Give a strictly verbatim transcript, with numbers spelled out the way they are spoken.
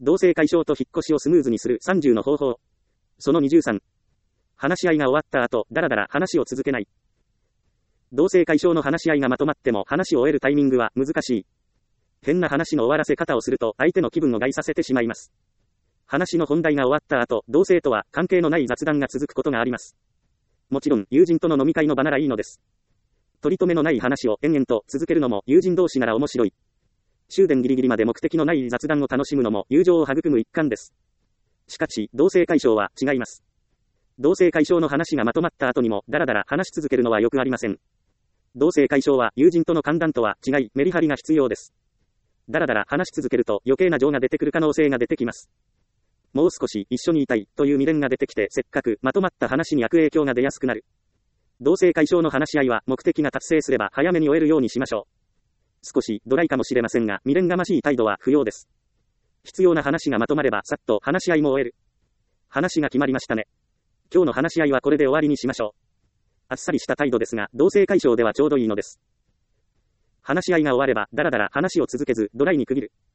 同棲解消と引っ越しをスムーズにするさんじゅうの方法。そのにじゅうさん。話し合いが終わった後、だらだら話を続けない。同棲解消の話し合いがまとまっても話を終えるタイミングは難しい。変な話の終わらせ方をすると相手の気分を害させてしまいます。話の本題が終わった後、同性とは関係のない雑談が続くことがあります。もちろん友人との飲み会の場ならいいのです。取り留めのない話を延々と続けるのも友人同士なら面白い。終電ギリギリまで目的のない雑談を楽しむのも友情を育む一環です。しかし、同性解消は違います。同性解消の話がまとまった後にもだらだら話し続けるのはよくありません。同性解消は友人との歓談とは違い、メリハリが必要です。だらだら話し続けると余計な情が出てくる可能性が出てきます。もう少し一緒にいたいという未練が出てきて、せっかくまとまった話に悪影響が出やすくなる。同性解消の話し合いは目的が達成すれば早めに終えるようにしましょう。少しドライかもしれませんが、未練がましい態度は不要です。必要な話がまとまればさっと話し合いも終える。話が決まりましたね。今日の話し合いはこれで終わりにしましょう。あっさりした態度ですが、同性解消ではちょうどいいのです。話し合いが終われば、だらだら話を続けず、ドライに区切る。